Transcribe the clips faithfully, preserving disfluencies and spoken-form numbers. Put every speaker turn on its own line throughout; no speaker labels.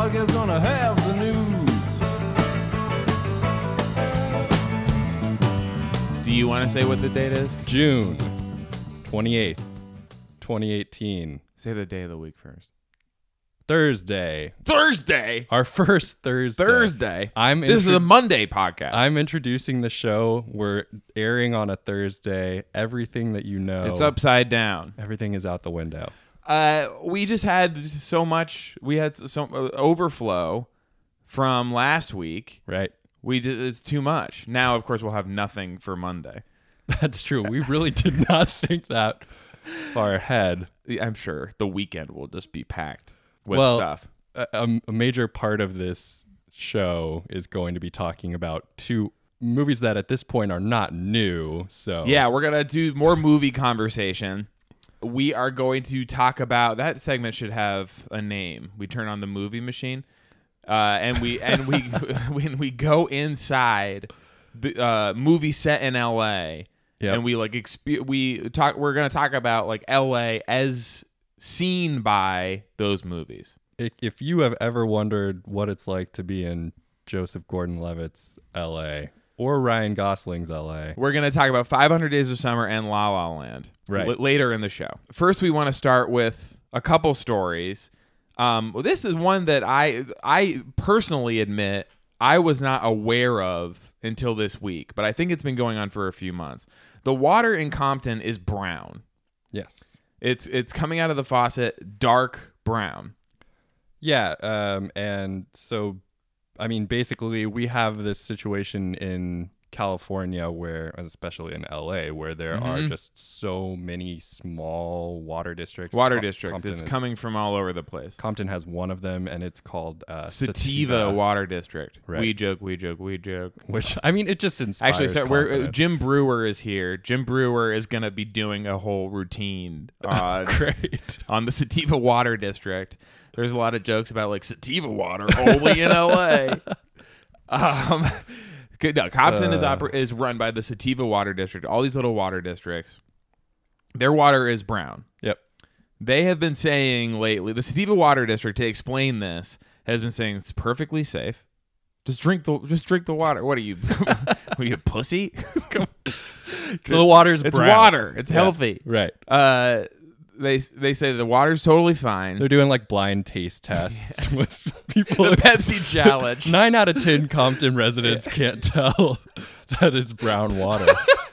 podcast gonna have the news.
Do you want to say what the date is?
June twenty-eighth, twenty eighteen.
Say the day of the week first.
Thursday.
Thursday.
Our first Thursday.
Thursday.
I'm
this
intro-
is a Monday podcast.
I'm introducing the show. We're airing on a Thursday. Everything that you know.
It's upside down.
Everything is out the window.
Uh, we just had so much. We had so uh, overflow from last week.
Right.
We just, it's too much. Now, of course, we'll have nothing for Monday.
That's true. We really did not think that far ahead.
I'm sure the weekend will just be packed with
well,
stuff.
A, a major part of this show is going to be talking about two movies that at this point are not new. So
Yeah, we're going to do more movie conversation. We are going to talk about, that segment should have a name. We turn on the movie machine, uh, and we and we when we go inside the uh, movie set in L A,
Yep.
and we like exp- we talk. We're going to talk about like L A as seen by those movies.
If you have ever wondered what it's like to be in Joseph Gordon-Levitt's L A or Ryan Gosling's L A,
We're going to talk about five hundred Days of Summer and La La Land
Right.
l- later in the show. First, we want to start with a couple stories. Um, well, this is one that I I personally admit I was not aware of until this week, but I think it's been going on for a few months. The water in Compton is brown.
yes.
It's it's coming out of the faucet dark brown.
Yeah, um, and so, I mean, basically, we have this situation in California where, especially in L A, where there
Mm-hmm.
are just so many small water districts.
Water
Com-
district.
Compton
It's
is-
coming from all over the place.
Compton has one of them, and it's called uh,
Sativa, Water District.
Right.
We joke, we joke, we joke.
which, I mean, it just inspires
Actually, so we're, uh,
confidence.
Jim Brewer is here. Jim Brewer is going to be doing a whole routine on,
Great.
on the Sativa Water District. There's a lot of jokes about like Sativa water only in L A. Um, good- no, Compton is
Uh.
oper- is run by the Sativa Water District. All these little water districts, their water is brown.
Yep.
They have been saying lately, the Sativa Water District, to explain this, has been saying it's perfectly safe. Just drink the just drink the water. What are you? What are you, a pussy?
The water's
It's
brown.
water. It's
Yeah,
healthy.
Right.
Uh, they they say the water's totally fine.
They're doing like blind taste tests with people.
The Pepsi challenge.
Nine out of ten Compton residents can't tell that it's brown water.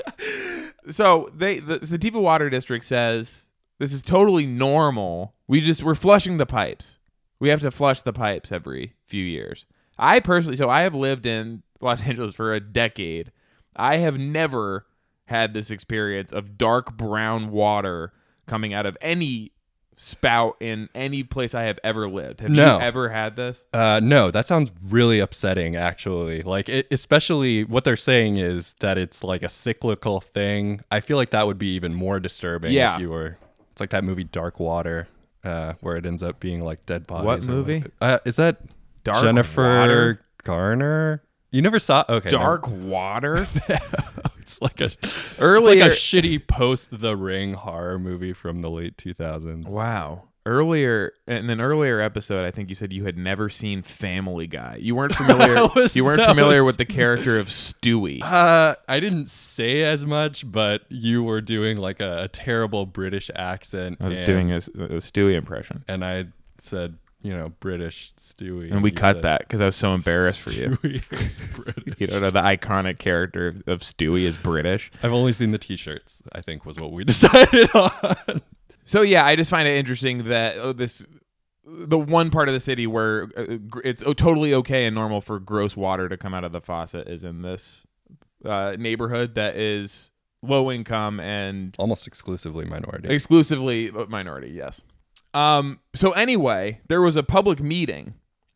So they the Sativa Water District says this is totally normal. We just we're flushing the pipes. We have to flush the pipes every few years. I personally, so I have lived in Los Angeles for a decade. I have never had this experience of dark brown water coming out of any spout in any place I have ever lived. Have
No.
you ever had this?
Uh, no, that sounds really upsetting, actually. Like, it, especially what they're saying is that it's like a cyclical thing. I feel like that would be even more disturbing
Yeah.
if you were. It's like that movie Dark Water, uh, where it ends up being like dead bodies.
What
or
movie?
like- uh, is that
Dark
Jennifer
Water?
Garner? You never saw? Okay,
Dark water?
no. It's like a
Earlier,
It's like a shitty post The Ring horror movie from the late two thousands.
Wow. Earlier in an earlier episode, I think you said you had never seen Family Guy. You weren't familiar.
That was-
you weren't
that
familiar
was-
with the character of Stewie.
Uh, I didn't say as much, but you were doing like a, a terrible British accent.
I was
and,
doing a, a Stewie impression,
and I said, you know, British Stewie,
and we
you
cut
said,
that because I was so embarrassed for you.
Stewie is British.
You don't know the iconic character of Stewie is British.
I've only seen the T-shirts. I think was what we decided on.
So yeah, I just find it interesting that oh, this the one part of the city where uh, gr- it's oh, totally okay and normal for gross water to come out of the faucet is in this uh, neighborhood that is low income and
Almost exclusively minority.
exclusively minority. Yes. Um. So anyway, there was a public meeting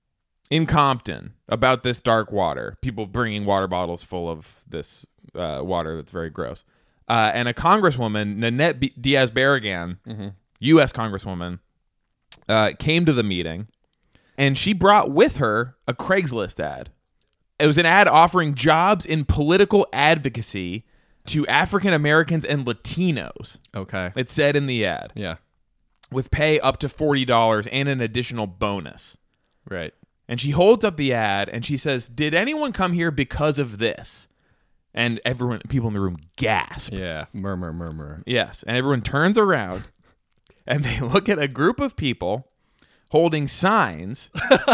in Compton about this dark water. People bringing water bottles full of this uh, water that's very gross. Uh, and a congresswoman, Nanette B- Diaz-Barragan,
mm-hmm.
U S congresswoman, uh, came to the meeting, and she brought with her a Craigslist ad. It was an ad offering jobs in political advocacy to African Americans and Latinos.
Okay.
It said in the ad,
Yeah.
with pay up to forty dollars and an additional bonus.
Right.
And she holds up the ad and she says, "Did anyone come here because of this?" And everyone, people in the room gasp.
Yeah, murmur, murmur.
Yes, and everyone turns around and they look at a group of people holding signs,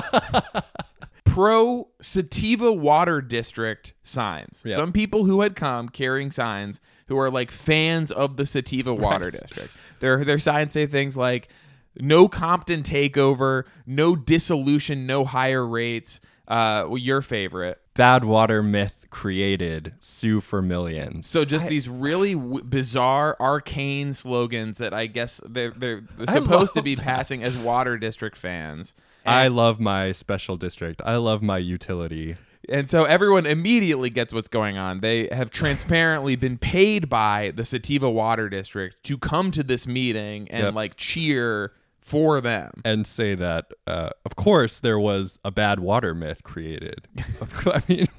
pro Sativa Water District signs.
Yep.
Some people who had come carrying signs who are like fans of the Sativa Water
Right.
District. Their their signs say things like "No Compton takeover," "No dissolution," "No higher rates." Uh, well, your favorite.
Bad water myth created. Sue for millions.
So just these really w- bizarre, arcane slogans that I guess they're, they're
I
supposed to
love
be
that.
passing as Water District fans.
I
And,
love my special district. I love my utility.
and so everyone immediately gets what's going on. They have transparently been paid by the Sativa Water District to come to this meeting and
Yep.
like cheer for them.
And say that, uh, of course, there was a bad water myth created. Of course, I mean,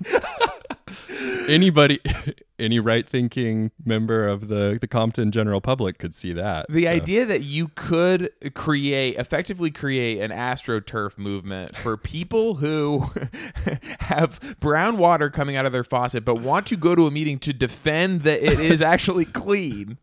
anybody, any right-thinking member of the, the Compton general public could see that.
The
so.
idea that you could create, effectively create an AstroTurf movement for people who have brown water coming out of their faucet but want to go to a meeting to defend that it is actually clean.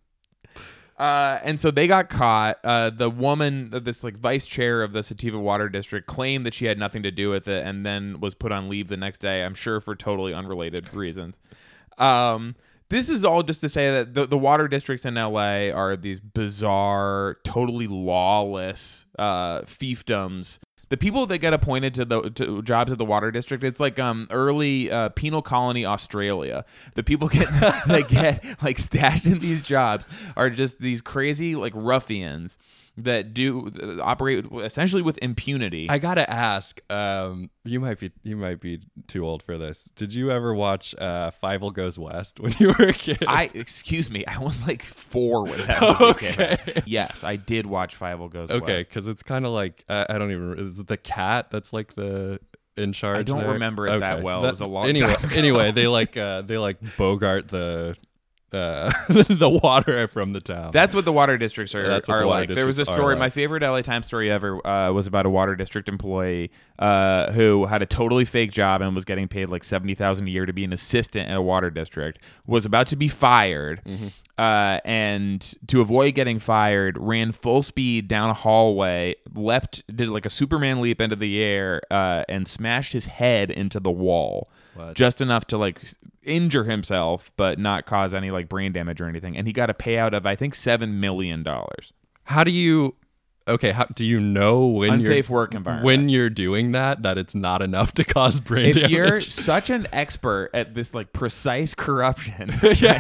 Uh, and so they got caught. Uh, the woman, this like vice chair of the Sativa Water District, claimed that she had nothing to do with it, and then was put on leave the next day. I'm sure for totally unrelated reasons. Um, this is all just to say that the, the water districts in L A are these bizarre, totally lawless uh, fiefdoms. The people that get appointed to the to jobs at the water district, it's like um early uh, penal colony Australia. The people get that get like stashed in these jobs are just these crazy like ruffians that do uh, operate essentially with impunity.
I gotta ask. Um, you might be you might be too old for this. Did you ever watch uh, Fievel Goes West when you were a kid?
I excuse me, I was like four when that movie
Okay.
came out. Yes, I did watch Fievel Goes
Okay,
West.
because it's kind of like uh, I don't even. Is it the cat that's like the in charge?
I don't
there?
remember it that
Okay.
well. It was a long
anyway,
time ago.
Anyway, they like uh, they like Bogart the uh, the water from the town.
That's what the water districts are,
That's what
are
the water
like. There was a
districts are
story.
like.
My favorite L A Times story ever uh, was about a water district employee uh, who had a totally fake job and was getting paid like seventy thousand dollars a year to be an assistant at a water district. Was about to be fired,
Mm-hmm.
uh, and to avoid getting fired, ran full speed down a hallway, leapt, did like a Superman leap into the air, uh, and smashed his head into the wall.
What?
Just enough to like s- injure himself, but not cause any like brain damage or anything. And he got a payout of I think seven million dollars.
How do you? Okay, how do you know when
Unsafe
you're,
work environment.
when you're doing that that it's not enough to cause brain
If
damage?
you're such an expert at this like precise corruption,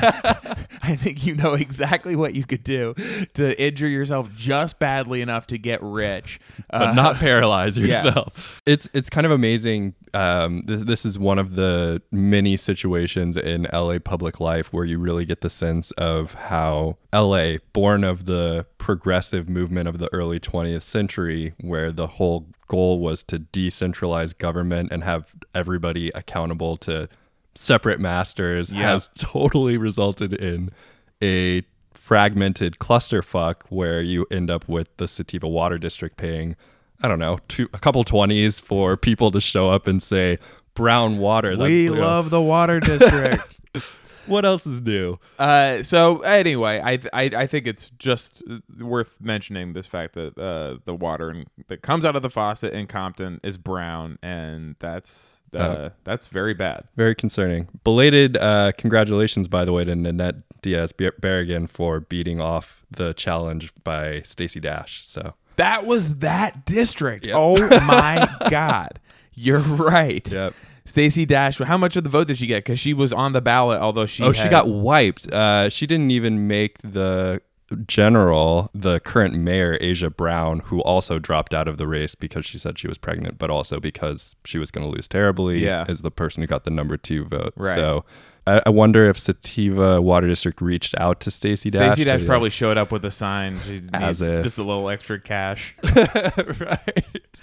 I think you know exactly what you could do to injure yourself just badly enough to get rich,
but
Uh,
not paralyze
yes.
yourself. It's it's kind of amazing. Um, this, this is one of the many situations in L A public life where you really get the sense of how L A, born of the progressive movement of the early twentieth century, where the whole goal was to decentralize government and have everybody accountable to separate masters,
Yeah.
has totally resulted in a fragmented clusterfuck where you end up with the Sativa Water District paying, I don't know, two, a couple twenties for people to show up and say brown water. That's,
we
you know,
love the water district.
what else is new?
Uh, so anyway, I, I I think it's just worth mentioning this fact that uh, the water in, that comes out of the faucet in Compton is brown, and that's uh,
Uh,
that's very bad.
Very concerning. Belated uh, congratulations, by the way, to Nanette Diaz Berrigan for beating off the challenge by Stacey Dash. So
That was that district.
Yep.
Oh my God, you're right.
Yep.
Stacey Dash. How much of the vote did she get? Because she was on the ballot, although she
oh, she
had-
got wiped. Uh, she didn't even make the general, the current mayor, Asia Brown, who also dropped out of the race because she said she was pregnant, but also because she was going to lose terribly,
Yeah.
is the person who got the number two vote.
Right.
So I, I wonder if Sativa Water District reached out to Stacey Dash.
Stacey Dash
to-
probably showed up with a sign. She
As
needs
if.
just a little extra cash.
right.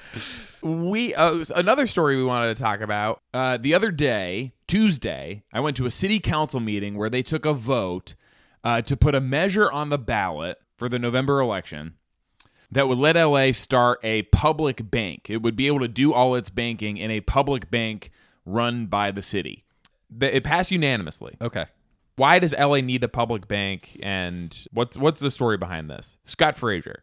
We uh, another story we wanted to talk about. Uh, the other day, Tuesday, I went to a city council meeting where they took a vote uh, to put a measure on the ballot for the November election that would let L A start a public bank. It would be able to do all its banking in a public bank run by the city. It passed unanimously.
Okay.
Why does L A need a public bank, and what's what's the story behind this? Scott Frazier.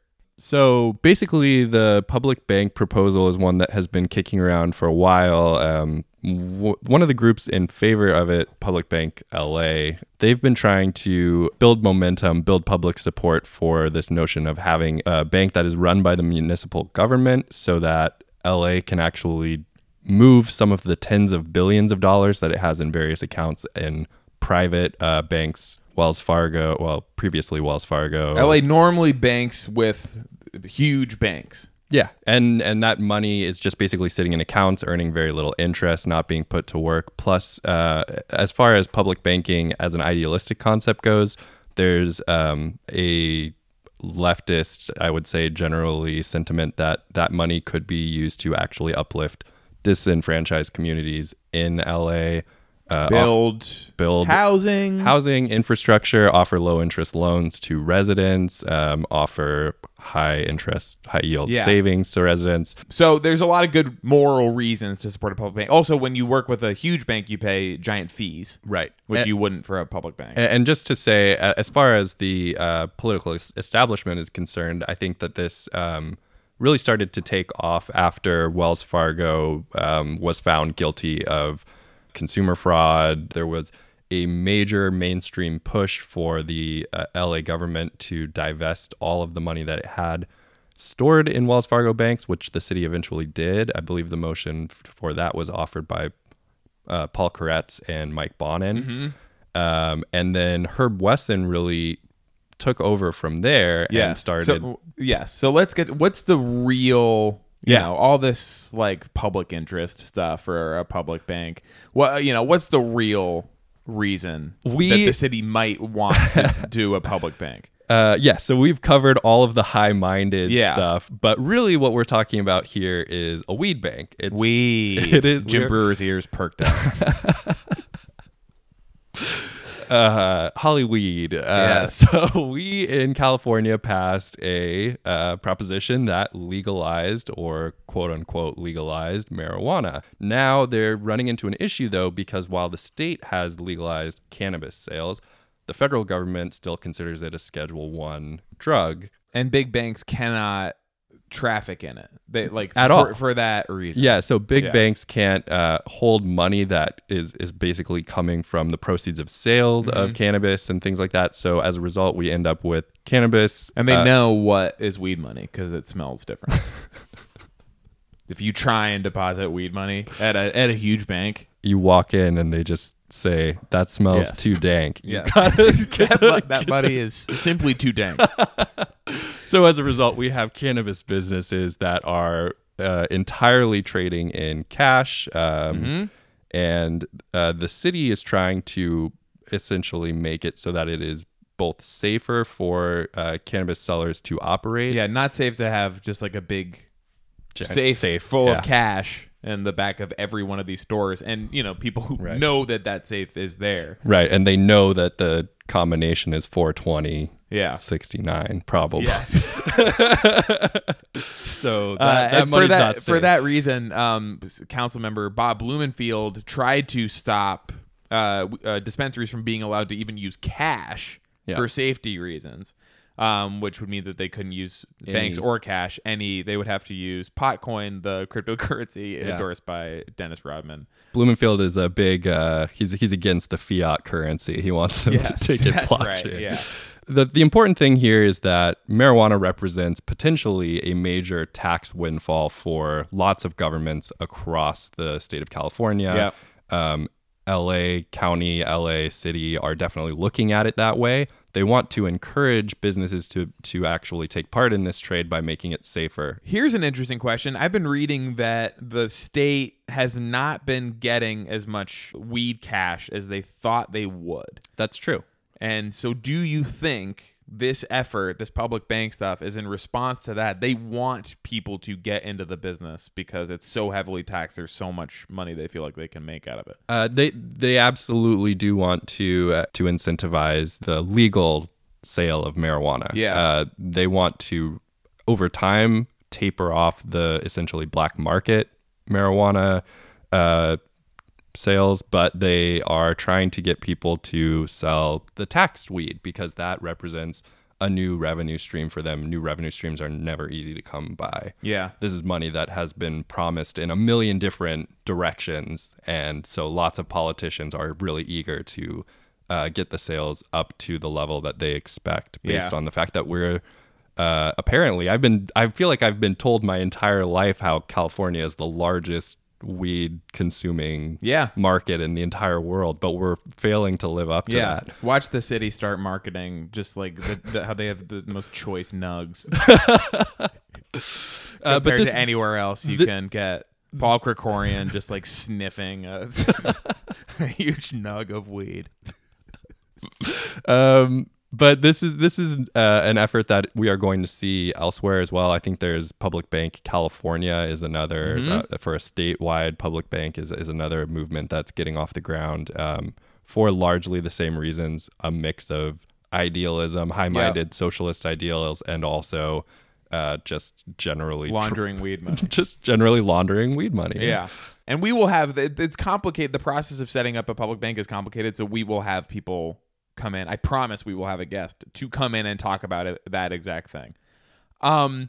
So basically, the public bank proposal is one that has been kicking around for a while. Um, w- one of the groups in favor of it, Public Bank L A, they've been trying to build momentum, build public support for this notion of having a bank that is run by the municipal government so that L A can actually move some of the tens of billions of dollars that it has in various accounts in private uh, banks. Wells Fargo, well, previously Wells Fargo.
L A normally banks with huge banks.
Yeah, and and that money is just basically sitting in accounts, earning very little interest, not being put to work. Plus, uh, as far as public banking as an idealistic concept goes, there's um, a leftist, I would say, generally sentiment that that money could be used to actually uplift disenfranchised communities in L A. Uh,
Build,
off, build
housing,
housing infrastructure, offer low interest loans to residents, um, offer high interest, high yield
Yeah.
savings to residents.
So there's a lot of good moral reasons to support a public bank. Also, when you work with a huge bank, you pay giant fees,
Right.
which
And-
you wouldn't for a public bank.
And and just to say, uh, as far as the uh, political es- establishment is concerned, I think that this um, really started to take off after Wells Fargo um, was found guilty of consumer fraud. There was a major mainstream push for the uh, L A government to divest all of the money that it had stored in Wells Fargo banks, which the city eventually did. I believe the motion f- for that was offered by uh, Paul Koretz and Mike Bonin. Um, and then Herb Wesson really took over from there and started.
So, yes. So let's get what's the real, you
Yeah.
know, all this like public interest stuff for a public bank. What you know, what's the real reason
We-
that the city might want to do a public bank?
Uh, yeah, so we've covered all of the high-minded
Yeah.
stuff, but really what we're talking about here is a weed bank. It's
Weed.
It is-
Jim
we're-
Brewer's ears perked up.
uh, Hollyweed. Uh,
Yes.
So we in California passed a uh, proposition that legalized or quote unquote legalized marijuana. Now they're running into an issue though, because while the state has legalized cannabis sales, the federal government still considers it a Schedule One drug.
And big banks cannot traffic in it. They like
At
for,
all.
for that reason.
Yeah, so big
Yeah.
banks can't uh, hold money that is is basically coming from the proceeds of sales
Mm-hmm.
of cannabis and things like that. So as a result, we end up with cannabis.
And they
uh,
know what is weed money because it smells different. If you try and deposit weed money at a at a huge bank,
you walk in and they just say, that smells
Yes.
too dank. You
yeah,
gotta
that, bu- that buddy is simply too dank.
So as a result, we have cannabis businesses that are uh, entirely trading in cash, um,
Mm-hmm.
and uh, the city is trying to essentially make it so that it is both safer for uh, cannabis sellers to operate.
Yeah, not safe to have just like a big
Gi-
safe,
safe,
full
yeah.
of cash in the back of every one of these stores, and you know people who
Right.
know that that safe is there.
Right, and they know that the combination is four twenty
Yeah.
sixty-nine, probably.
Yes.
So that,
Uh,
that
and for
money's
that
not
for
safe.
that reason, um, council member Bob Blumenfield tried to stop uh, w- uh, dispensaries from being allowed to even use cash
Yeah.
for safety reasons, um, which would mean that they couldn't use banks
Any-
or cash. Any they would have to use Potcoin, the cryptocurrency
Yeah.
endorsed by Dennis Rodman.
Blumenfield is a big. Uh, he's he's against the fiat currency. He wants them
Yes,
to take it
that's
blockchain.
right, yeah.
The the important thing here is that marijuana represents potentially a major tax windfall for lots of governments across the state of California. Um, L A County, L A City are definitely looking at it that way. They want to encourage businesses to to actually take part in this trade by making it safer.
Here's an interesting question. I've been reading that the state has not been getting as much weed cash as they thought they would.
That's true.
And so do you think this effort, this public bank stuff, is in response to that? They want people to get into the business because it's so heavily taxed. There's so much money they feel like they can make out of it.
Uh, they they absolutely do want to uh, to incentivize the legal sale of marijuana.
Yeah.
Uh, they want to over time taper off the essentially black market marijuana uh, sales, but they are trying to get people to sell the taxed weed because that represents a new revenue stream for them. New revenue streams are never easy to come by.
Yeah.
This is money that has been promised in a million different directions. And so lots of politicians are really eager to uh, get the sales up to the level that they expect based
Yeah.
on the fact that we're uh, apparently I've been I feel like I've been told my entire life how California is the largest weed consuming
Yeah.
market in the entire world, but we're failing to live up to
Yeah,
that.
watch the city start marketing just like the, the, how they have the most choice nugs
Uh,
compared
but this,
to anywhere else you
the-
can get. Paul Krikorian just like sniffing a, a huge nug of weed.
um, but this is this is uh, an effort that we are going to see elsewhere as well. I think there's Public Bank California is another
Mm-hmm.
uh, for a statewide public bank is is another movement that's getting off the ground um, for largely the same reasons, a mix of idealism, high-minded socialist ideals, and also uh, just generally tr-
Laundering weed money.
just generally laundering weed money.
Yeah. And we will have, it- it's complicated. The process of setting up a public bank is complicated. So we will have people come in. I promise we will have a guest to come in and talk about it, that exact thing. Um,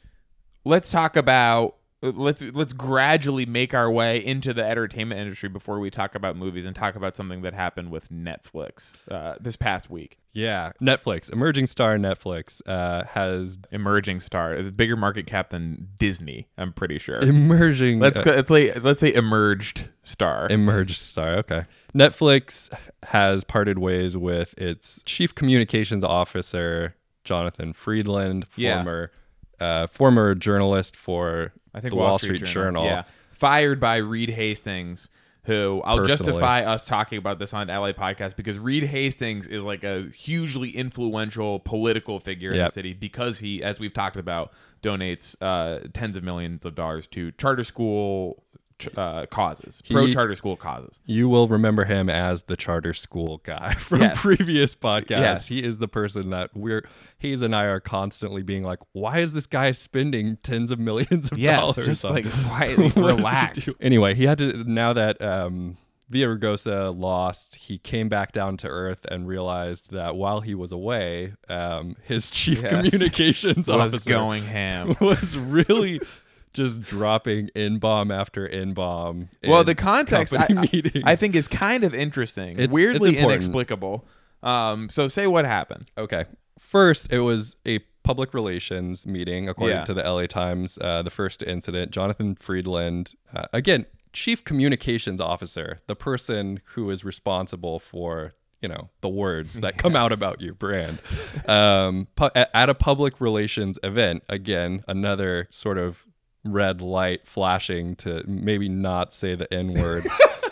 let's talk about, let's, let's gradually make our way into the entertainment industry before we talk about movies and talk about something that happened with Netflix uh, this past week.
Yeah. Netflix, emerging star Netflix uh, has
Emerging star, a bigger market cap than Disney, I'm pretty sure.
emerging.
Let's
uh,
go, let's say let's say emerged star.
Emerged star. Okay. Netflix has parted ways with its chief communications officer, Jonathan Friedland,
Yeah.
former uh, former journalist for
I think
the Wall, Street, Journal.
Yeah, fired by Reed Hastings, who I'll
Personally.
justify us talking about this on L A Podcast because Reed Hastings is like a hugely influential political figure in
Yep.
the city because he, as we've talked about, donates uh, tens of millions of dollars to charter school ch- uh, causes,
He-
pro charter school causes.
You will remember him as the charter school guy from
Yes.
previous podcasts.
Yes.
He is the person that we're Hayes and I are constantly being like, why is this guy spending tens of millions of
Yes,
dollars?
just
on
like
this?
quietly
What does he
relax.
do? Anyway, he had to now that um Villaraigosa lost, he came back down to earth and realized that while he was away, um, his chief
Yes.
communications
Was
officer
going ham.
was really just dropping in bomb after in bomb.
Well, the context I,
company
I-
meetings.
I think is kind of interesting,
It's-
weirdly
it's important.
inexplicable. Um, so say what happened.
Okay. First, it was a public relations meeting, according
Yeah.
to the L A Times. Uh, the first incident, Jonathan Friedland, uh, again, chief communications officer, the person who is responsible for, you know, the words that come out about your brand. Um, pu- at at a public relations event, again, another sort of red light flashing to maybe not say the N word.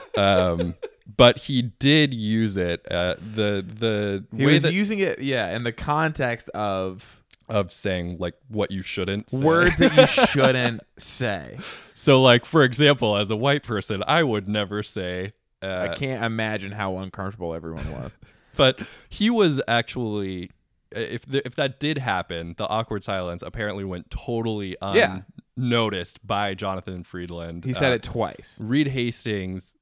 um, but he did use it. Uh, the the
He
way
was
that,
using it, yeah, in the context of
of saying like what you shouldn't say.
words that you shouldn't say.
So like, for example, as a white person, I would never say. Uh,
I can't imagine how uncomfortable everyone was.
But he was actually, if the, if that did happen, the awkward silence apparently went totally
Yeah.
unnoticed by Jonathan Friedland.
He said
Uh,
it twice.
Reed Hastings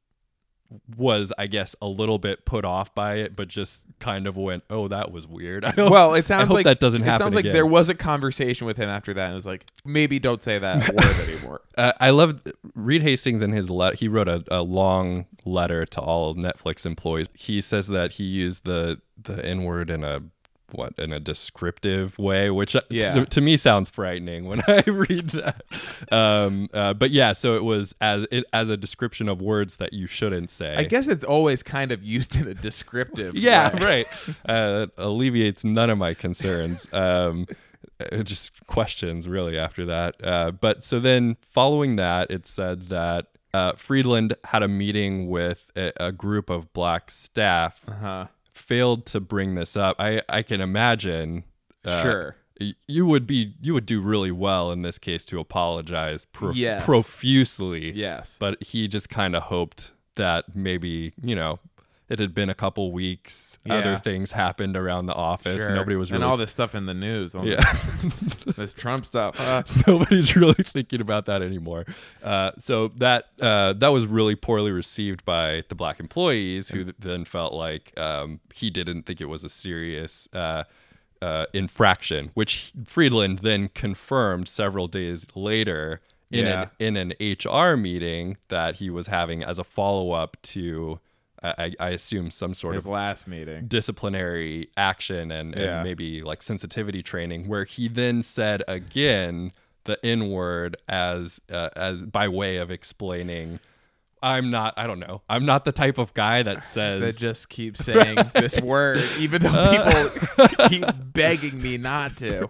was, I guess, a little bit put off by it, but just kind of went, "Oh, that was weird." I hope,
Well, it
I
sounds
hope
like
that doesn't
it
happen
sounds like
again.
there was a conversation with him after that, and it was like, maybe don't say that word anymore.
Uh, I love Reed Hastings in his let. He wrote a, a long letter to all Netflix employees. He says that he used the the N word in a what in a descriptive way, which uh,
Yeah.
to, to me sounds frightening when I read that. Um, uh, but yeah, so it was as it as a description of words that you shouldn't say.
I guess it's always kind of used in a descriptive.
Yeah,
way.
right. Uh, it alleviates none of my concerns. Um, uh, just questions, really, after that. Uh, but so then following that, it said that uh, Friedland had a meeting with a, a group of black staff,
Uh-huh.
failed to bring this up. I, I can imagine. Uh,
Sure.
y- You would be you would do really well in this case to apologize prof-
Yes.
profusely.
Yes.
But he just kind of hoped that maybe, you know, it had been a couple weeks.
Yeah.
Other things happened around the office.
Sure.
Nobody was really
and all this stuff in the news. All
yeah.
this, this Trump stuff. Uh,
Nobody's really thinking about that anymore. Uh, so that uh, that was really poorly received by the black employees, who th- then felt like um, he didn't think it was a serious uh, uh, infraction, which Friedland then confirmed several days later in
Yeah.
an in an H R meeting that he was having as a follow up to, I, I assume, some sort
his
of
last meeting.
disciplinary action and, and
Yeah.
maybe like sensitivity training, where he then said again the N word as uh, as by way of explaining, I'm not, I don't know, I'm not the type of guy that says
That just keeps saying this word, even though people keep begging me not to.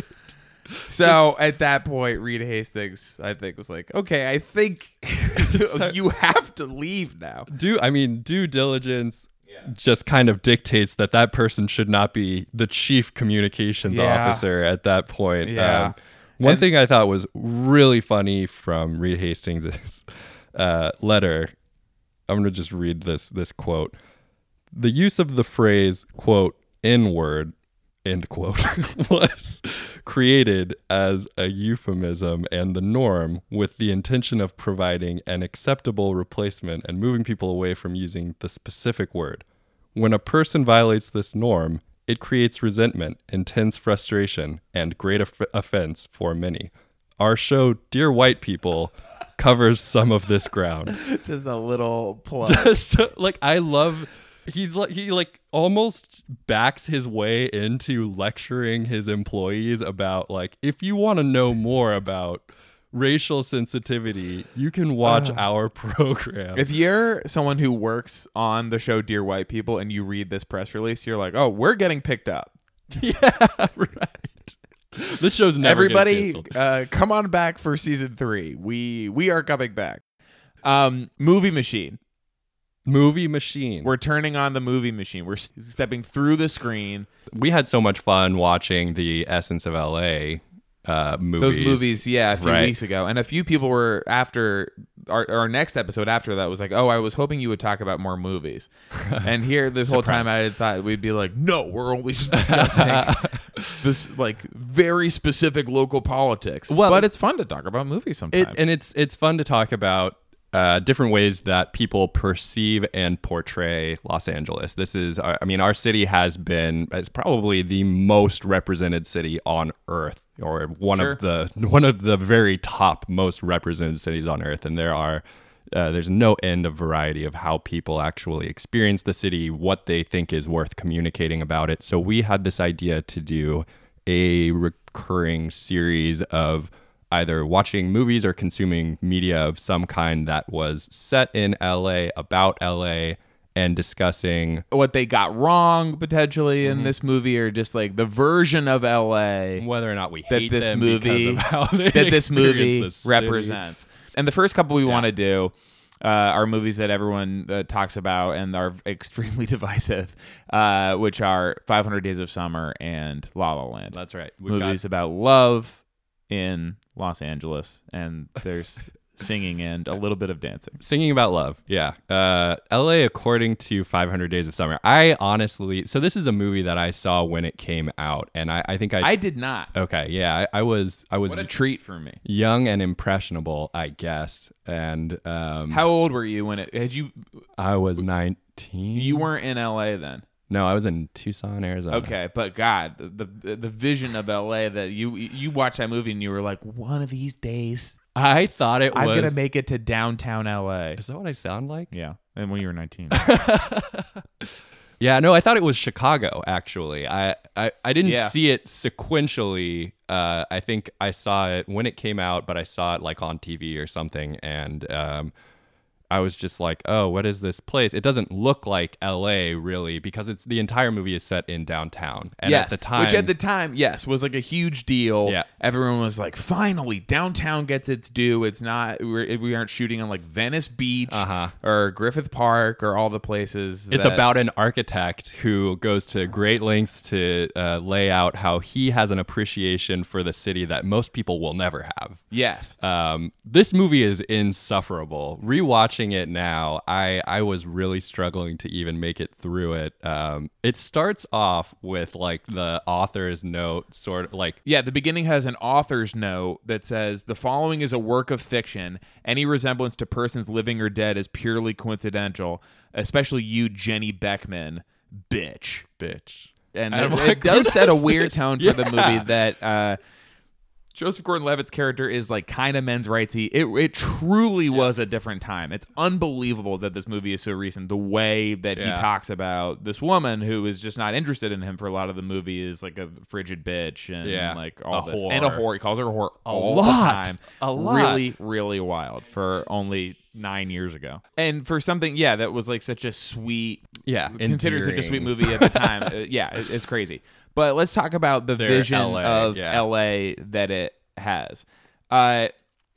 So at that point, Reed Hastings, I think, was like, "Okay, I think you have to leave now."
do I mean due diligence just kind of dictates that that person should not be the chief communications
Yeah.
officer at that point.
Yeah.
Um, one
And-
thing I thought was really funny from Reed Hastings' uh, letter, I'm going to just read this this quote. The use of the phrase, quote, N-word, end quote, was created as a euphemism and the norm with the intention of providing an acceptable replacement and moving people away from using the specific word. When a person violates this norm, it creates resentment, intense frustration, and great off- offense for many. Our show, Dear White People, covers some of this ground.
Just a little plug.
So, like, I love he's like he like almost backs his way into lecturing his employees about, like, if you want to know more about racial sensitivity, you can watch
Uh.
our program.
If you're someone who works on the show Dear White People and you read this press release, you're like, "Oh, we're getting picked up."
Yeah, right. This show's never
Everybody,
getting canceled.
uh, come on back for season three. We we are coming back. Um, movie machine.
Movie machine.
We're turning on the movie machine. We're s- stepping through the screen.
we had so much fun watching the Essence of L A uh, movies.
Those movies, yeah, a few
Right.
weeks ago, and a few people were after our our next episode after that was like, "Oh, I was hoping you would talk about more movies." And here, this whole time, I had thought we'd be like, "No, we're only discussing this like very specific local politics."
Well,
but it's fun to talk about movies sometimes.
It, and it's it's fun to talk about uh, different ways that people perceive and portray Los Angeles. This is, I mean, our city has been, it's probably the most represented city on Earth, or one
Sure.
of the one of the very top most represented cities on Earth. And there are uh, there's no end of variety of how people actually experience the city, what they think is worth communicating about it. So we had this idea to do a recurring series of either watching movies or consuming media of some kind that was set in L A, about L A, and discussing
what they got wrong potentially
Mm-hmm.
in this movie, or just like the version of L A
whether or not we
that
hate
this
them
movie
because of how they
that this
experience
movie
the city.
represents. And the first couple we want to do uh, are movies that everyone uh, talks about and are extremely divisive, uh, which are five hundred Days of Summer and La La Land.
That's right. We've
Movies
got
about love in Los Angeles, and there's singing and a little bit of dancing.
singing about love. Yeah. Uh, L A according to five hundred Days of Summer. I honestly, so this is a movie that I saw when it came out, and I, I think I,
I did not.
okay, yeah, I, I was, I was
What a treat for me.
young and impressionable, I guess, and um,
How old were you when it had you?
I was nineteen.
You weren't in L A then.
No, I was in Tucson, Arizona.
Okay, but God, the the vision of L A that you you watched that movie and you were like, one of these days
I thought it
I'm
was.
gonna make it to downtown L A.
Is that what I sound like?
Yeah, and when you were nineteen.
Yeah, no, I thought it was Chicago, actually. I, I, I didn't
Yeah.
see it sequentially. Uh, I think I saw it when it came out, but I saw it like on T V or something. And um, I was just like, oh, what is this place? It doesn't look like L A really, because it's the entire movie is set in downtown. And
yes,
at the time,
which at the time, yes, was like a huge deal.
Yeah.
Everyone was like, finally, downtown gets its due. It's not we're, we aren't shooting on like Venice Beach
Uh-huh.
or Griffith Park or all the places.
it's
that-
about an architect who goes to great lengths to uh, lay out how he has an appreciation for the city that most people will never have.
yes.
Um, this movie is insufferable. Rewatching watching it now, I I was really struggling to even make it through it. Um, it starts off with like the author's note, sort of like
Yeah, the beginning has an author's note that says, "The following is a work of fiction. Any resemblance to persons living or dead is purely coincidental, especially you, Jenny Beckman, bitch."
bitch.
And
And
it,
I'm
it
like,
does
who
set a
does
weird
this?
tone for the
Yeah.
movie that uh, Joseph Gordon-Levitt's character is like kind of men's rightsy. It it truly was a different time. It's unbelievable that this movie is so recent. The way that
Yeah.
he talks about this woman who is just not interested in him for a lot of the movie is like a frigid bitch and
Yeah.
like all
A
this
whore.
and a whore. He calls her a whore all
lot.
the time.
A lot.
Really, really wild for only nine years ago. And for something, yeah, that was like such a sweet,
Yeah,
considered such a sweet
endearing.
movie at the time. uh, yeah, it, it's crazy. But let's talk about the
Their
vision
L A,
of
yeah.
L A that it has. Uh,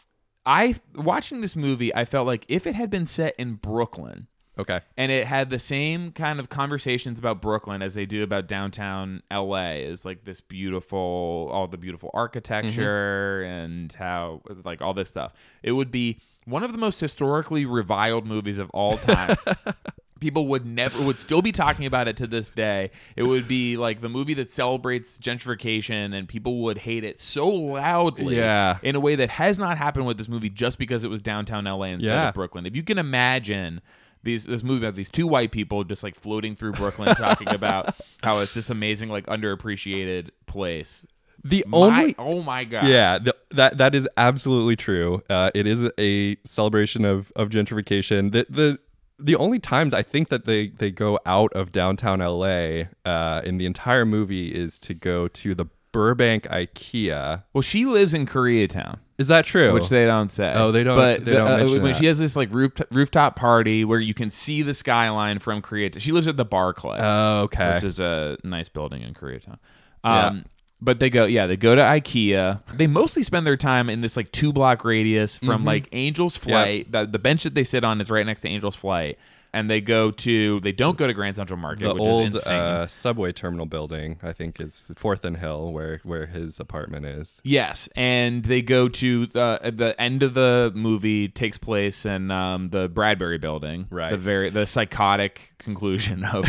I watching this movie, I felt like if it had been set in Brooklyn
Okay.
and it had the same kind of conversations about Brooklyn as they do about downtown L A, is like this beautiful, all the beautiful architecture
Mm-hmm.
and how like all this stuff. It would be one of the most historically reviled movies of all time. People would never would still be talking about it to this day. It would be like the movie that celebrates gentrification, and people would hate it so loudly,
Yeah.
in a way that has not happened with this movie just because it was downtown L A instead
Yeah.
of Brooklyn. If you can imagine these this movie about these two white people just like floating through Brooklyn talking about how it's this amazing like underappreciated place.
The
My-
only
oh my god.
Yeah, th- that that is absolutely true. Uh, it is a celebration of of gentrification. The the the only times I think that they they go out of downtown L A uh, in the entire movie is to go to the Burbank IKEA.
Well, she lives in Koreatown.
Is that true?
Which they don't say.
Oh, they don't-
But
they
the-
don't
uh,
mention
when
that.
she has this like roof, rooftop party where you can see the skyline from Koreatown. She lives at the Barclay,
Oh, okay.
which is a nice building in Koreatown.
Yeah.
Um, But they go, yeah, they go to IKEA. They mostly spend their time in this like two block radius from
Mm-hmm.
like Angel's Flight. The, the bench that they sit on is right next to Angel's Flight. And they go to, they don't go to Grand Central Market,
the
which
old
is insane.
uh, subway terminal building, I think, is Fourth and Hill, where where his apartment is.
Yes, and they go to the the end of the movie takes place in um, the Bradbury Building,
Right.
The very the psychotic conclusion of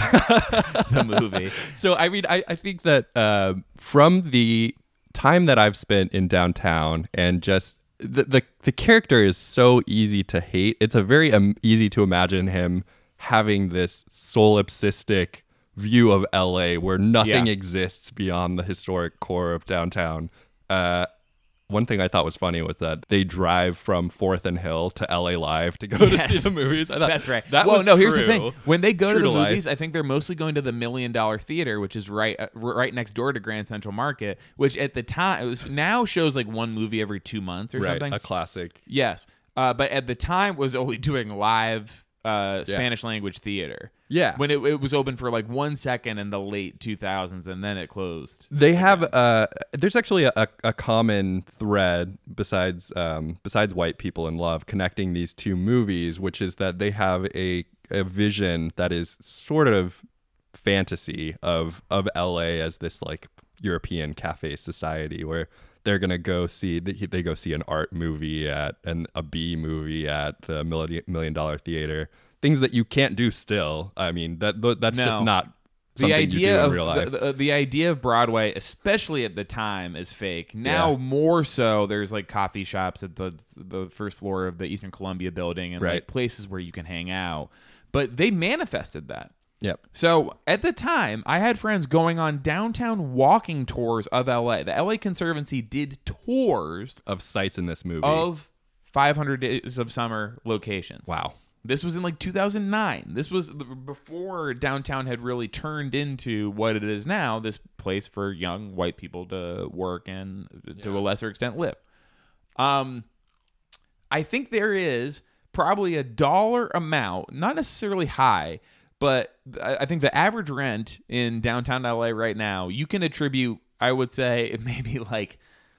the movie.
So I mean, I, I think that um, from the time that I've spent in downtown and just the, the the character is so easy to hate. It's a very um, easy to imagine him having this solipsistic view of L A where nothing
Yeah.
exists beyond the historic core of downtown. Uh, one thing I thought was funny was that they drive from Fourth and Hill to L A Live to go to see
Yes.
the movies. I thought
That's right.
That
well,
was
no. Here's the
true.
thing: when they go
True
to the
to life.
movies, I think they're mostly going to the Million Dollar Theater, which is right uh, right next door to Grand Central Market. Which at the time, it was now shows like one movie every two months or
Right,
something.
a classic.
Yes, uh, but at the time was only doing live uh, Spanish language theater.
Yeah.
when it, it was open for like one second in the late two thousands, and then it closed.
They have uh there's actually a, a common thread besides um besides White People in Love connecting these two movies, which is that they have a a vision that is sort of fantasy of of L A as this like European cafe society where they're gonna go see they, they go see an art movie at and a B movie at the Million Million Dollar Theater. Things that you can't do still. I mean that that's
No.
just not
The
something
idea
you do
of
in real life.
The, the, the idea of Broadway, especially at the time, is fake. Now
Yeah.
more so, there's like coffee shops at the the first floor of the Eastern Columbia building and
Right.
like places where you can hang out. But they manifested that.
Yep.
So at the time, I had friends going on downtown walking tours of L A. The L A Conservancy did tours
Of sites in this movie.
of five hundred Days of Summer locations.
Wow.
This was in like two thousand nine. This was before downtown had really turned into what it is now, this place for young white people to work and to a lesser extent live. Um, I think there is probably a dollar amount, not necessarily high, but I I think the average rent in downtown L A right now, you can attribute, I would say, maybe like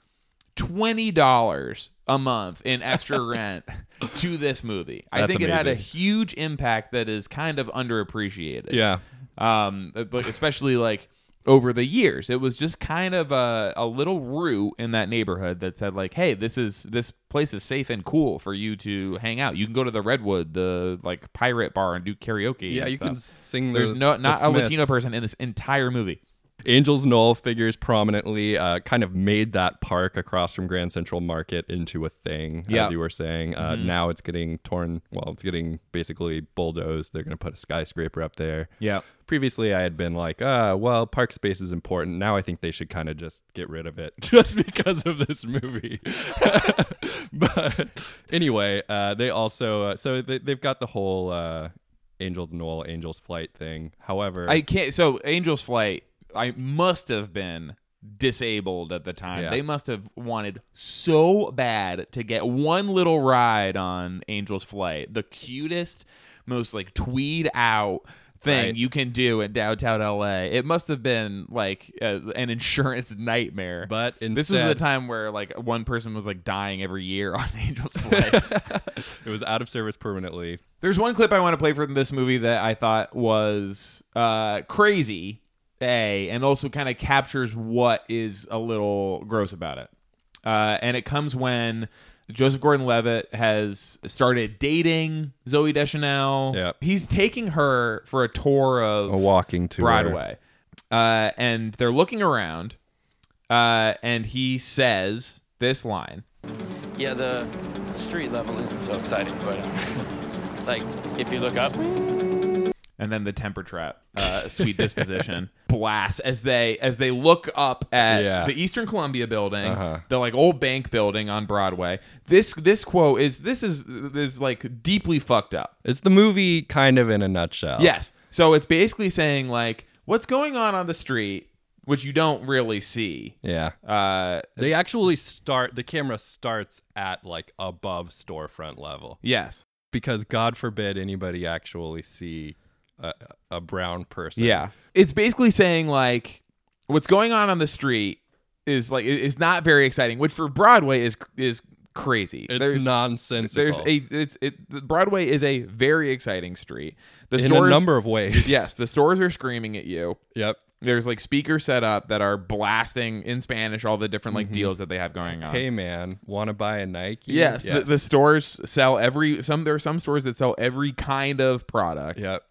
twenty dollars a month in extra rent to this movie. I
That's
think it had a
amazing.
huge impact that is kind of underappreciated.
Yeah.
Um, but especially like over the years. It was just kind of a, a little root in that neighborhood that said like, hey, this is this place is safe and cool for you to hang out. You can go to the Redwood, the like pirate bar, and do karaoke.
Yeah,
and
you
stuff.
can sing.
There's
the,
no
the
not a
Smiths.
Latino person in this entire movie.
Angels Knoll figures prominently, uh, kind of made that park across from Grand Central Market into a thing,
Yeah.
as you were saying. Uh,
Mm-hmm.
Now it's getting torn. Well, it's getting basically bulldozed. They're going to put a skyscraper up there.
Yeah.
Previously, I had been like, uh, well, park space is important. Now I think they should kind of just get rid of it just because of this movie. But anyway, uh, they also, uh, so they, they've got the whole uh, Angels Knoll, Angels Flight thing. However,
I can't. So Angel's Flight, I must have been disabled at the time.
Yeah.
They must have wanted so bad to get one little ride on Angel's Flight, the cutest, most like tweed out thing
Right.
you can do in downtown L A. It must have been like uh, an insurance nightmare.
but instead,
this was the time where like one person was like dying every year on Angel's Flight.
it was out of service permanently.
There's one clip I want to play from this movie that I thought was uh, crazy, A, and also kind of captures what is a little gross about it. Uh, and it comes when Joseph Gordon-Levitt has started dating Zooey Deschanel.
Yep.
He's taking her for a tour of
A walking tour.
Broadway. Uh, and they're looking around, uh, and he says this line.
Yeah, the street level isn't so exciting, but uh, like if you look up,
And then the temper trap, uh, sweet disposition, blasts as they as they look up at
Yeah.
the Eastern Columbia building,
Uh-huh.
the like old bank building on Broadway. This this quote is this is is like deeply fucked up.
It's the movie kind of in a nutshell.
Yes, so it's basically saying like what's going on on the street, which you don't really see.
Yeah.
Uh,
They actually start, the camera starts at like above storefront level
yes,
because God forbid anybody actually see a, a brown person.
yeah. It's basically saying like what's going on on the street is like is not very exciting, which for Broadway is is crazy.
It's
There's-
nonsensical.
There's a it's it the Broadway is a very exciting street. The
in
stores,
a number of ways.
yes, the stores are screaming at you.
Yep.
There's like speakers set up that are blasting in Spanish all the different like deals that they have going on.
Hey man, want to buy a Nike?
yes, The, the stores sell every some there are some stores that sell every kind of product.
Yep.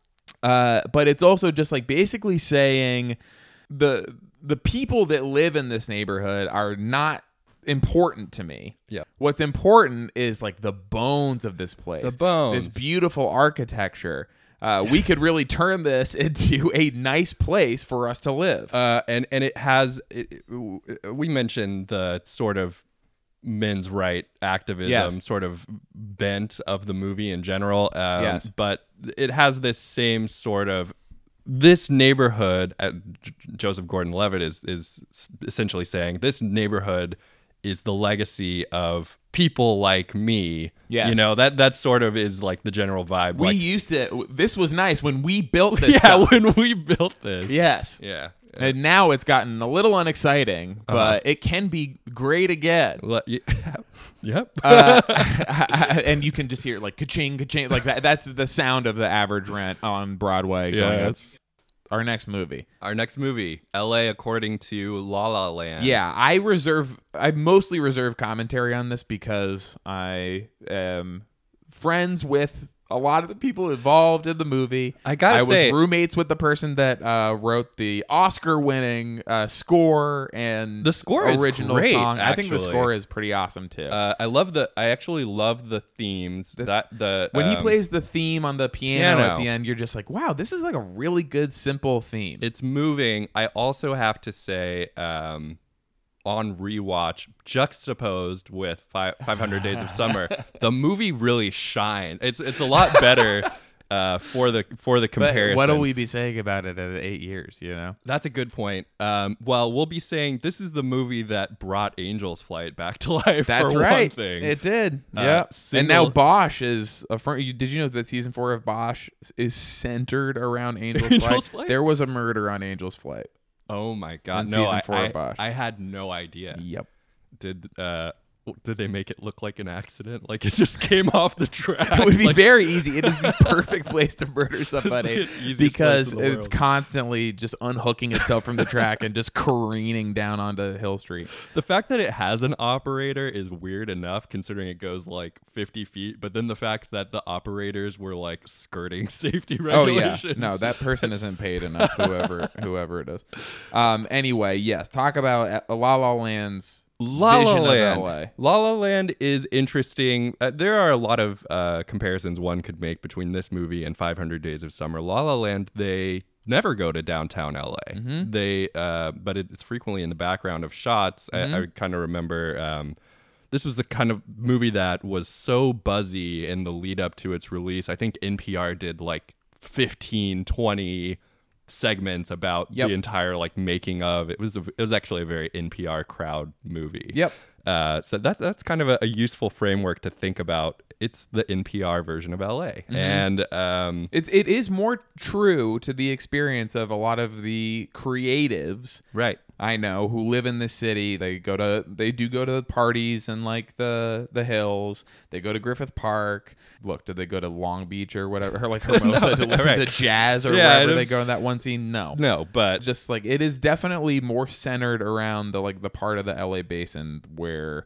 Uh, but it's also just like basically saying the the people that live in this neighborhood are not important to me.
Yep.
What's important is like the bones of this place.
The bones.
This beautiful architecture. Uh, we could really turn this into a nice place for us to live.
Uh, and and it has. It, it- we mentioned the sort of men's right activism
Yes.
sort of bent of the movie in general. Um,
Yes.
But it has this same sort of. This neighborhood, uh, J- Joseph Gordon-Levitt is is essentially saying this neighborhood is the legacy of people like me.
Yes.
You know, that that sort of is like the general vibe.
we
like,
used to. This was nice when we built this.
yeah,
stuff.
when we built this.
Yes.
Yeah.
And now it's gotten a little unexciting, but
Uh-huh.
it can be great again.
Le- y- yep.
uh, and you can just hear like ka-ching, ka-ching, like that. That's the sound of the average rent on Broadway. Going up.
Yes.
Our next movie.
Our next movie, L A According to La La Land.
Yeah, I reserve. I mostly reserve commentary on this because I am friends with a lot of the people involved in the movie.
I gotta
I was
say-
roommates with the person that uh, wrote the Oscar-winning uh, score and
The score is
original
great,
song. I think the
actually.
score is pretty awesome too.
Uh, I love the. I actually love the themes. that the
when he
um,
plays the theme on the piano,
piano.
at the end, you're just like, wow, this is like a really good, simple theme.
it's moving. I also have to say, um, on rewatch, juxtaposed with five, 500 Days of Summer, the movie really shines. It's it's a lot better uh, for the for the
But
comparison.
what'll we be saying about it at eight years, you know?
That's a good point. Um, well, we'll be saying this is the movie that brought Angel's Flight back to life.
That's
for
right.
One thing.
It did.
Uh,
yeah. And
single-
now Bosch is a front. You, did you know that season four of Bosch is centered around Angel's,
Angel's
Flight?
Flight?
There was a murder on Angel's Flight.
Oh my god!
In
No,
season
I,
four
I,
of Bosch.
I had no idea.
Yep.
Did uh did they make it look like an accident? Like it just came off the track?
It would be
Like,
very easy. It is the perfect place to murder somebody
the easiest
because
place in the
it's
world.
constantly just unhooking itself from the track and just careening down onto Hill Street.
The fact that it has an operator is weird enough, considering it goes like fifty feet. But then the fact that the operators were like skirting safety
Oh
regulations.
yeah, no, that person isn't paid enough. Whoever, whoever it is. Um. Anyway, yes. Talk about uh, La La Land's
La La
vision
Land.
of L A.
La La Land is interesting. Uh, there are a lot of uh, comparisons one could make between this movie and five hundred Days of Summer. La La Land, they never go to downtown L A.
Mm-hmm.
They, uh, but it, it's frequently in the background of shots.
Mm-hmm.
I, I kind of remember. Um, this was the kind of movie that was so buzzy in the lead up to its release. I think N P R did like fifteen, twenty segments about
Yep.
the entire like making of. It was a, it was actually a very N P R crowd movie.
Yep.
Uh, so that that's kind of a, a useful framework to think about. It's the N P R version of L A,
Mm-hmm.
and um,
It's it is more true to the experience of a lot of the creatives
right.
I know who live in this city. They go to they do go to parties in like the the hills. They go to Griffith Park. Look, did they go to Long Beach or whatever, or like Hermosa
No,
to listen
right.
to jazz or
Yeah,
wherever they
it's-
go in that one scene? No,
No, but
just like it is definitely more centered around the like the part of the L A basin where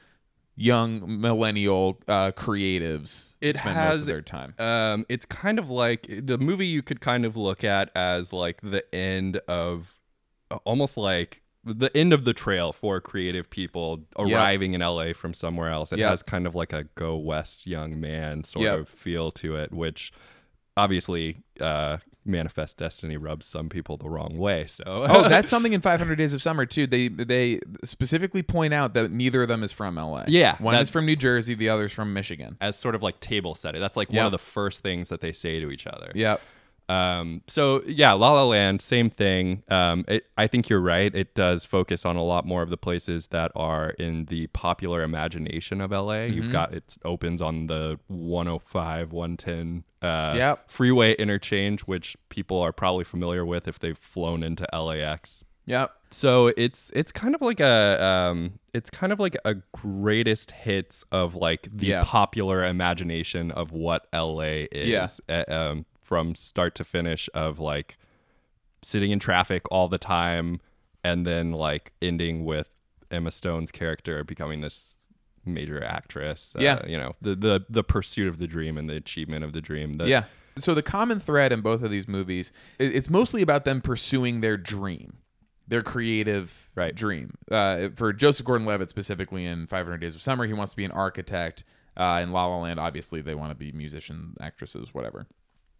young millennial uh, creatives
It
spend
has
most of their time.
Um, it's kind of like the movie you could kind of look at as like the end of almost like the end of the trail for creative people arriving in L A from somewhere else. It
Yep.
has kind of like a go west young man sort
Yep.
of feel to it, which obviously uh, Manifest Destiny rubs some people the wrong way. So
Oh, that's something in five hundred Days of Summer too. They they specifically point out that neither of them is from L A.
Yeah,
one
that-
is from New Jersey, the other's from Michigan.
as sort of like table setting. That's like one
Yep.
of the first things that they say to each other.
Yep.
Um, so yeah, La La Land, same thing. Um, it, I think you're right. It does focus on a lot more of the places that are in the popular imagination of L A.
Mm-hmm.
You've got it opens on the one oh five, one ten uh,
Yep.
freeway interchange, which people are probably familiar with if they've flown into L A X.
Yep.
So it's it's kind of like a um it's kind of like a greatest hits of like the
Yeah.
popular imagination of what L A is.
Yeah.
uh, um, from start to finish of like sitting in traffic all the time and then like ending with Emma Stone's character becoming this major actress. Uh,
Yeah.
you know, the, the the pursuit of the dream and the achievement of the dream. The,
Yeah. So the common thread in both of these movies, i- it's mostly about them pursuing their dream, their creative
Right.
dream. Uh, for Joseph Gordon-Levitt specifically in five hundred Days of Summer, he wants to be an architect. Uh, in La La Land, obviously, they want to be musicians, actresses, whatever.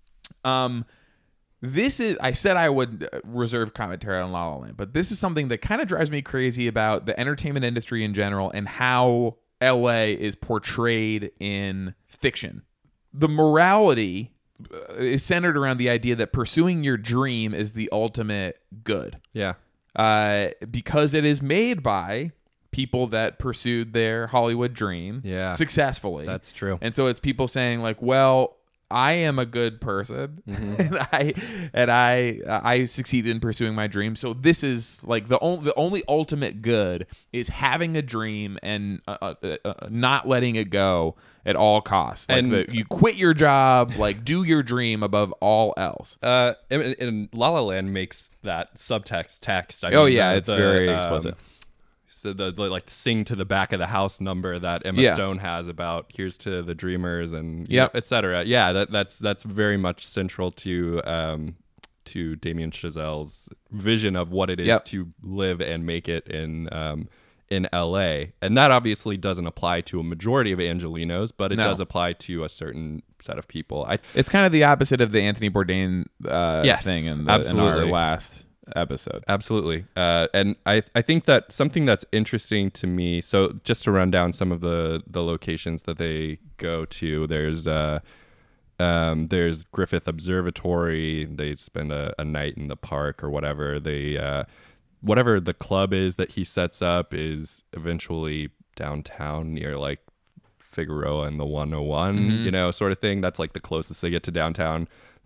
Um, this is. I said I would uh, reserve commentary on La La Land, but this is something that kind of drives me crazy about the entertainment industry in general and how L A is portrayed in fiction. The morality uh, is centered around the idea that pursuing your dream is the ultimate good,
Yeah.
uh, because it is made by people that pursued their Hollywood dream
Yeah.
successfully.
That's true.
And so it's people saying like, well, I am a good person
Mm-hmm.
and I and I I succeeded in pursuing my dream. So this is like the only the only ultimate good is having a dream and uh, uh, uh, not letting it go at all costs. Like
And-
the, you quit your job, like do your dream above all else.
Uh, and, and La La Land makes that subtext text. I
Oh,
mean,
yeah,
the-
it's
the,
very
um,
explicit.
So the, the like sing to the back of the house number that Emma
Yeah.
Stone has about here's to the dreamers and
Yep.
et cetera. Yeah, that that's that's very much central to um to Damien Chazelle's vision of what it is
Yep.
to live and make it in um in L A. And that obviously doesn't apply to a majority of Angelinos, but it
No.
does apply to a certain set of people. I
It's kind of the opposite of the Anthony Bourdain uh,
Yes,
thing in, the, in our
absolutely.
last episode.
Absolutely. Uh, and I, I think that something that's interesting to me, so just to run down some of the, the locations that they go to, there's uh, um, there's Griffith Observatory. They spend a, a night in the park or whatever. They uh, whatever the club is that he sets up is eventually downtown near like Figueroa and the one oh one,
Mm-hmm.
you know, sort of thing. That's like the closest they get to downtown.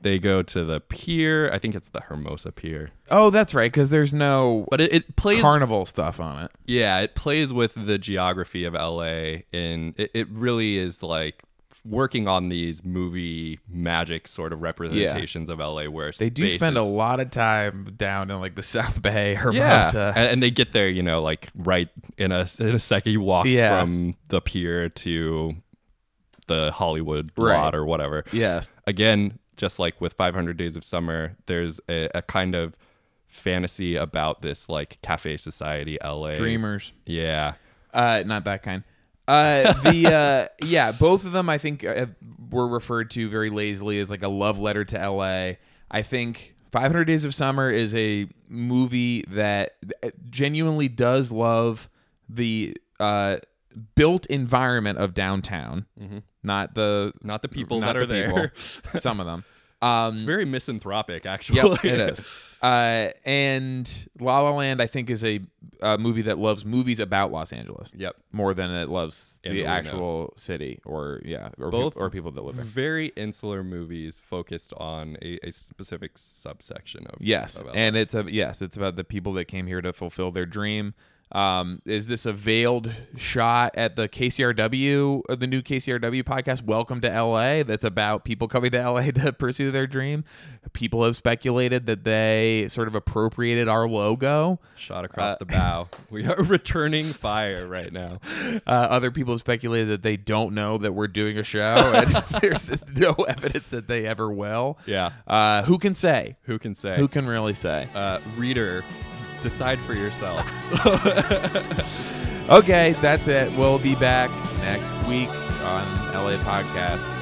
They go to the pier. I think it's the Hermosa Pier.
Oh, that's right, because there's no
But it, it plays
carnival stuff on it.
Yeah, it plays with the geography of L A, and it, it really is like working on these movie magic sort of representations of L A, where
They do
space
spend a
is-
lot of time down in like the South Bay,
yeah,
Hermosa.
and, and they get there, you know, like right in a in a second. He walks
Yeah.
from the pier to the Hollywood
Right.
lot or whatever.
Yes.
Again, just like with five hundred Days of Summer, there's a, a kind of fantasy about this like cafe society L A.
Dreamers.
Yeah.
Uh, not that kind. Uh, the uh, yeah, both of them I think uh, were referred to very lazily as like a love letter to L A. I think five hundred Days of Summer is a movie that genuinely does love the uh, built environment of downtown,
Mm-hmm.
not the
Not the people
not
that are
the
there.
people. Some of them. Um,
It's very misanthropic, actually.
Yep, it is. Uh, and La La Land, I think, is a, a movie that loves movies about Los Angeles.
Yep.
More than it loves the
Angelinos.
actual city, or yeah, or
Both
peop- or people that live there.
Very insular movies focused on a, a specific subsection of
Yes,
of L A.
and it's a yes, it's about the people that came here to fulfill their dream. Um, is this a veiled shot at the K C R W, uh, the new K C R W podcast, Welcome to L A, that's about people coming to L A to pursue their dream? People have speculated that they sort of appropriated our logo.
Shot across
Uh,
the bow. We are returning fire right now.
Uh, other people have speculated that they don't know that we're doing a show, and there's no evidence that they ever will.
Yeah.
Uh, who can say?
Who can say?
Who can really say?
uh, reader, decide for yourselves.
Okay, that's it. We'll be back next week on L A Podcast.